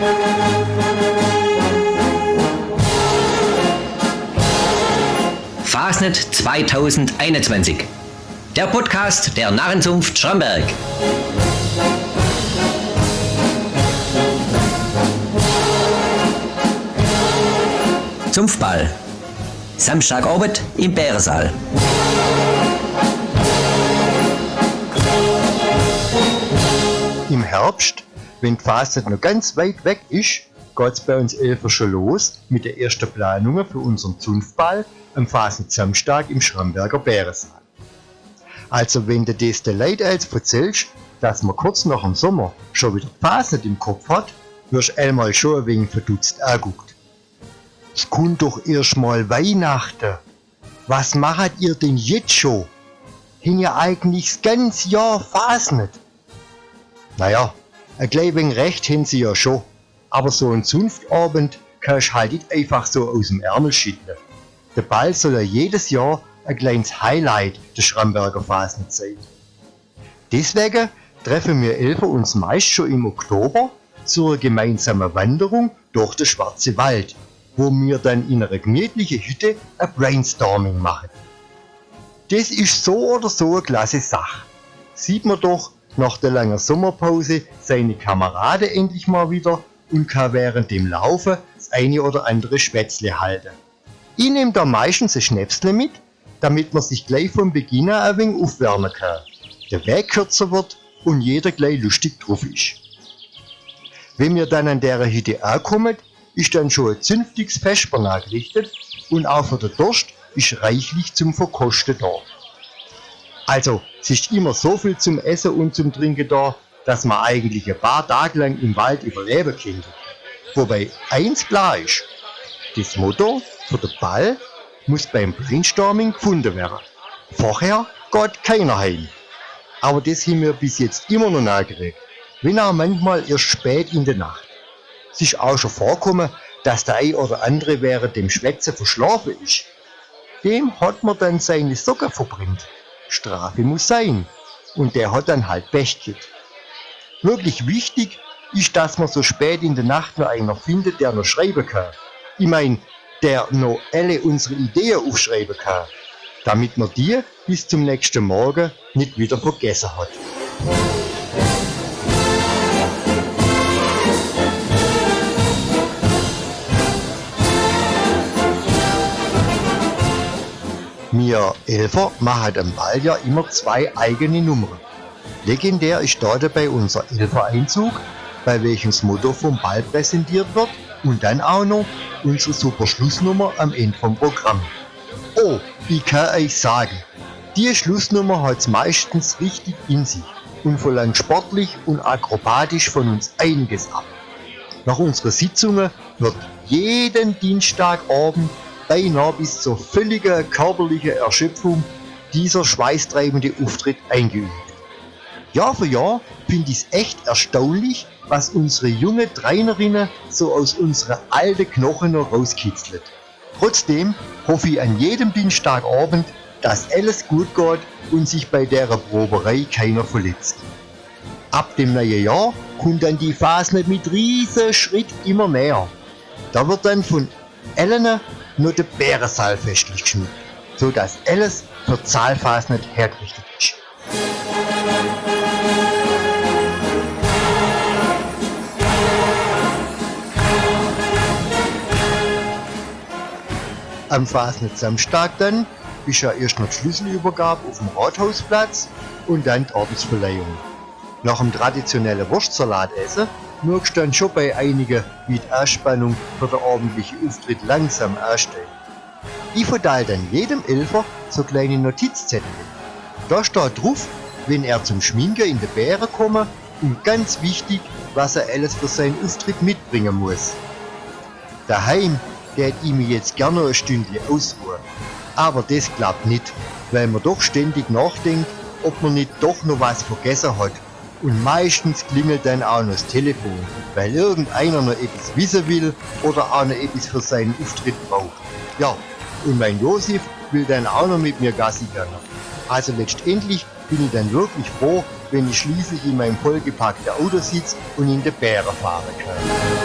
Fasnet 2021. Der Podcast der Narrenzunft Schramberg. Zunftball. Samstagabend im Bärensaal. Im Herbst, wenn die Fasnet noch ganz weit weg ist, geht es bei uns Elfer schon los mit den ersten Planungen für unseren Zunftball am Fasnet Samstag im Schramberger Bärensaal. Also wenn du das den Leuten jetzt erzählst, dass man kurz nach dem Sommer schon wieder die Fasnet im Kopf hat, wirst du einmal schon ein wenig verdutzt angeguckt. Es kommt doch erst mal Weihnachten. Was macht ihr denn jetzt schon? Hin ja eigentlich das ganze Jahr Fasnet. Naja, ein klein wenig recht haben sie ja schon. Aber so ein Zunftabend kannst du halt nicht einfach so aus dem Ärmel schütteln. Der Ball soll ja jedes Jahr ein kleines Highlight der Schramberger Fasnet sein. Deswegen treffen wir Elfer uns meist schon im Oktober zur gemeinsamen Wanderung durch den Schwarzen Wald, wo wir dann in einer gemütlichen Hütte ein Brainstorming machen. Das ist so oder so eine klasse Sache. Sieht man doch nach der langen Sommerpause seine Kameraden endlich mal wieder und kann während dem Laufen das eine oder andere Schwätzle halten. Ich nehme da meistens ein Schnäpsle mit, damit man sich gleich von Beginn an ein wenig aufwärmen kann, der Weg kürzer wird und jeder gleich lustig drauf ist. Wenn wir dann an dieser Hütte ankommen, ist dann schon ein zünftiges Vesper angerichtet und auch für den Durst ist reichlich zum Verkosten da. Also, es ist immer so viel zum Essen und zum Trinken da, dass man eigentlich ein paar Tage lang im Wald überleben könnte. Wobei eins klar ist: das Motto für den Ball muss beim Brainstorming gefunden werden. Vorher geht keiner heim. Aber das haben wir bis jetzt immer noch nachgeregt, wenn auch manchmal erst spät in der Nacht. Es ist auch schon vorgekommen, dass der ein oder andere während dem Schwätzen verschlafen ist. Dem hat man dann seine Socken verbrannt. Strafe muss sein. Und der hat dann halt Pech gehabt. Wirklich wichtig ist, dass man so spät in der Nacht noch einer findet, der noch schreiben kann. Ich meine, der noch alle unsere Ideen aufschreiben kann, damit man die bis zum nächsten Morgen nicht wieder vergessen hat. Wir Elfer machen am Ball ja immer zwei eigene Nummern. Legendär ist da dabei unser Elfer-Einzug, bei welchem das Motto vom Ball präsentiert wird, und dann auch noch unsere super Schlussnummer am Ende vom Programm. Oh, ich kann euch sagen, die Schlussnummer hat's meistens richtig in sich und verlangt sportlich und akrobatisch von uns einiges ab. Nach unseren Sitzungen wird jeden Dienstagabend beinahe bis zur völligen körperlichen Erschöpfung dieser schweißtreibende Auftritt eingeübt. Jahr für Jahr finde ich es echt erstaunlich, was unsere jungen Trainerinnen so aus unseren alten Knochen noch rauskitzelt. Trotzdem hoffe ich an jedem Dienstagabend, dass alles gut geht und sich bei der Proberei keiner verletzt. Ab dem neuen Jahr kommt dann die Fasnet mit riesen Schritt immer näher. Da wird dann von allen nur der Bärensaal festlich geschmückt, so dass alles für die Saalfasnet hergerichtet ist. Am Fasnet Samstag dann ist ja erst noch die Schlüsselübergabe auf dem Rathausplatz und dann die Ordensverleihung. Nach dem traditionellen Wurstsalatessen merkst du dann schon bei einigen, wie die Anspannung für den abendlichen Auftritt langsam ansteigt. Ich verteile dann jedem Elfer so kleine Notizzettel. Da steht drauf, wenn er zum Schminken in die Bären komme und ganz wichtig, was er alles für seinen Auftritt mitbringen muss. Daheim hätte ich mich jetzt gerne ein Stündchen ausruhen. Aber das klappt nicht, weil man doch ständig nachdenkt, ob man nicht doch noch was vergessen hat. Und meistens klingelt dann auch noch das Telefon, weil irgendeiner noch etwas wissen will oder auch noch etwas für seinen Auftritt braucht. Ja, und mein Josef will dann auch noch mit mir Gassi gehen. Also letztendlich bin ich dann wirklich froh, wenn ich schließlich in meinem vollgepackten Auto sitze und in den Bären fahren kann.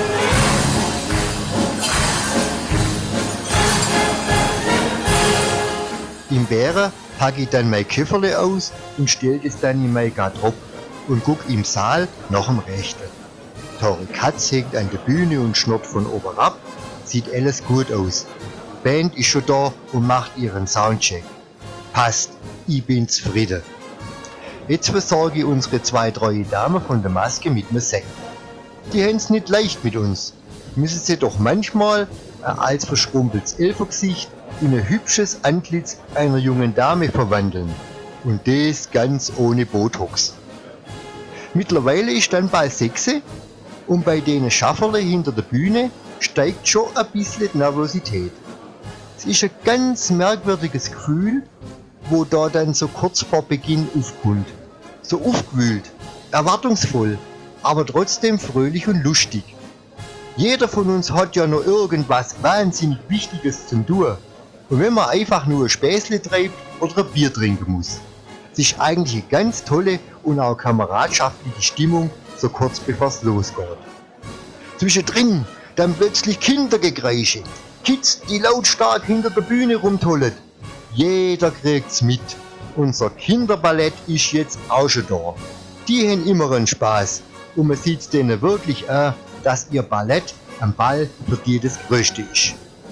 Im Bären packe ich dann mein Köfferle aus und stelle es dann in mein Garderobe und guck im Saal nach dem Rechten. Tori Katz hängt an der Bühne und schnurrt von oben ab, sieht alles gut aus. Die Band ist schon da und macht ihren Soundcheck. Passt, ich bin zufrieden. Jetzt versorge ich unsere zwei treue Damen von der Maske mit einem Sekt. Die haben's nicht leicht mit uns, müssen sie doch manchmal ein als verschrumpeltes Elfergesicht in ein hübsches Antlitz einer jungen Dame verwandeln. Und das ganz ohne Botox. Mittlerweile ist dann bald 6 und bei denen Schafferle hinter der Bühne steigt schon ein bisschen die Nervosität. Es ist ein ganz merkwürdiges Gefühl, wo da dann so kurz vor Beginn aufkommt. So aufgewühlt, erwartungsvoll, aber trotzdem fröhlich und lustig. Jeder von uns hat ja noch irgendwas wahnsinnig Wichtiges zum tun. Und wenn man einfach nur ein Späßle treibt oder ein Bier trinken muss. Es ist eigentlich eine ganz tolle und auch kameradschaftliche Stimmung, so kurz bevor es losgeht. Zwischendrin dann plötzlich Kindergekreische, Kids, die lautstark hinter der Bühne rumtollen. Jeder kriegt's mit. Unser Kinderballett ist jetzt auch schon da. Die haben immer einen Spaß und man sieht denen wirklich an, dass ihr Ballett am Ball für die das Größte ist.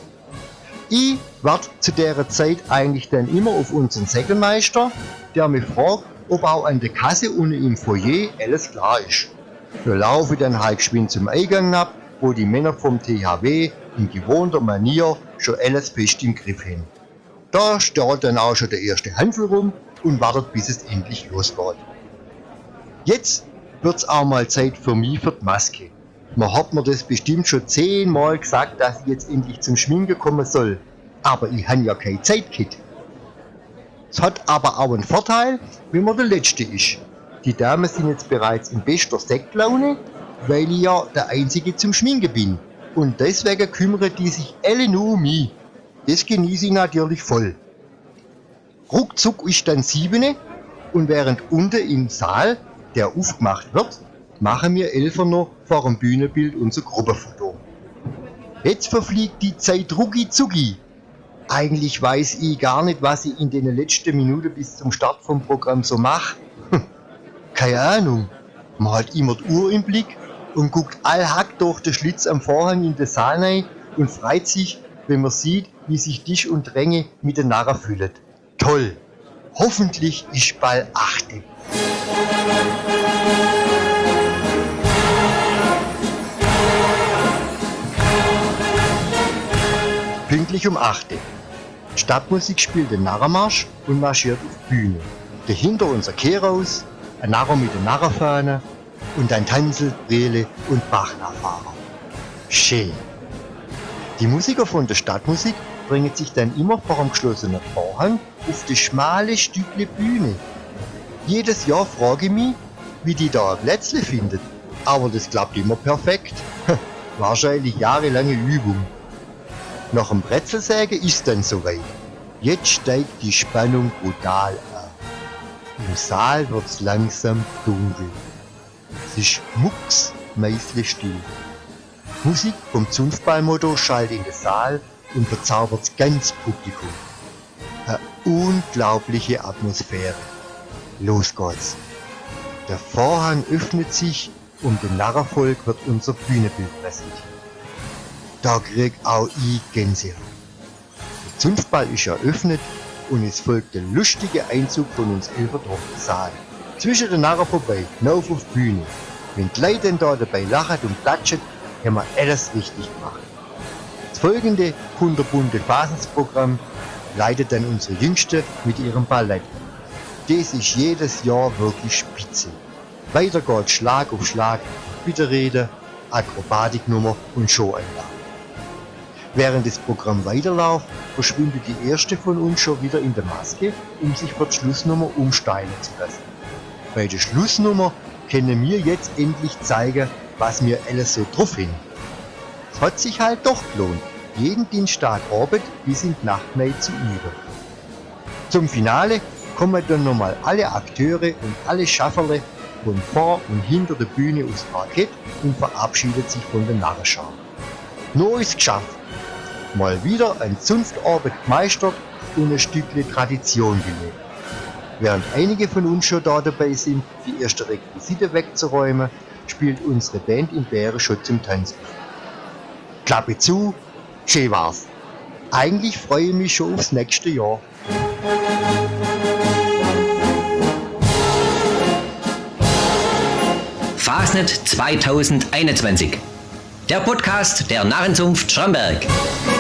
Ich warte zu der Zeit eigentlich dann immer auf unseren Säckelmeister, der mich fragt, ob auch an der Kasse unten im Foyer alles klar ist. Wir laufen dann halt geschwind zum Eingang ab, wo die Männer vom THW in gewohnter Manier schon alles fest im Griff haben. Da steht dann auch schon der erste Handel rum und wartet, bis es endlich losgeht. Jetzt wird's auch mal Zeit für mich für die Maske. Man hat mir das bestimmt schon 10-mal gesagt, dass ich jetzt endlich zum Schminken kommen soll. Aber ich habe ja keine Zeit gehabt. Es hat aber auch einen Vorteil, wenn man der Letzte ist. Die Damen sind jetzt bereits in bester Sektlaune, weil ich ja der Einzige zum Schminken bin. Und deswegen kümmern die sich alle nur um mich. Das genieße ich natürlich voll. Ruckzuck ist dann 7 und während unten im Saal, der aufgemacht wird, machen wir 11 noch vor dem Bühnenbild unser Gruppenfoto. Jetzt verfliegt die Zeit rucki zucki. Eigentlich weiß ich gar nicht, was ich in den letzten Minuten bis zum Start vom Programm so mache. Keine Ahnung. Man hat immer die Uhr im Blick und guckt allhack durch den Schlitz am Vorhang in den Saal rein und freut sich, wenn man sieht, wie sich Tisch und Ränge mit den Narren füllen. Toll! Hoffentlich ist bald 8. Pünktlich um 8. Stadtmusik spielt den Narrenmarsch und marschiert auf die Bühne. Dahinter unser Kehraus, ein Narrer mit der Narrenfahne und dann Tanzel, Brele und Bachnachfahrer. Schön. Die Musiker von der Stadtmusik bringen sich dann immer vor dem geschlossenen Vorhang auf die schmale Stückle Bühne. Jedes Jahr frage ich mich, wie die da ein Plätzle findet. Aber das klappt immer perfekt. Wahrscheinlich jahrelange Übung. Nach dem Brezelsägen ist dann soweit. Jetzt steigt die Spannung brutal an. Im Saal wird's langsam dunkel. Es ist mucksmäuschenstill. Musik vom Zunftballmotto schallt in den Saal und verzaubert das ganze Publikum. Eine unglaubliche Atmosphäre. Los geht's. Der Vorhang öffnet sich und dem Narrenvolk wird unser Bühnenbild präsentiert. Da krieg auch ich Gänsehaut. Der Zunftball ist eröffnet und es folgt der lustige Einzug von uns 11 durch den Saal. Zwischen den Narren vorbei, hinauf auf die Bühne. Wenn die Leute dann da dabei lachen und klatschen, haben wir alles richtig gemacht. Das folgende kunterbunte Phasensprogramm leitet dann unsere Jüngste mit ihrem Ballett. Das ist jedes Jahr wirklich spitze. Weiter geht Schlag auf Schlag, Bitterrede, Akrobatiknummer und Showeinlage. Während das Programm weiterläuft, verschwindet die erste von uns schon wieder in der Maske, um sich für die Schlussnummer umsteilen zu lassen. Bei der Schlussnummer können wir jetzt endlich zeigen, was wir alles so drauf haben. Es hat sich halt doch gelohnt, jeden Dienstagabend bis in die Nacht rein zu üben. Zum Finale kommen dann nochmal alle Akteure und alle Schafferle von vor und hinter der Bühne aufs Parkett und verabschiedet sich von der Narrenschar. Nur ist geschafft. Mal wieder ein Zunftarbeit gemeistert und ein Stückchen Tradition gelebt. Während einige von uns schon da dabei sind, die erste Requisite wegzuräumen, spielt unsere Band in Bären schon zum Tanzen. Klappe zu, schön war's. Eigentlich freue ich mich schon aufs nächste Jahr. Fasnet 2021. Der Podcast der Narrenzunft Schramberg.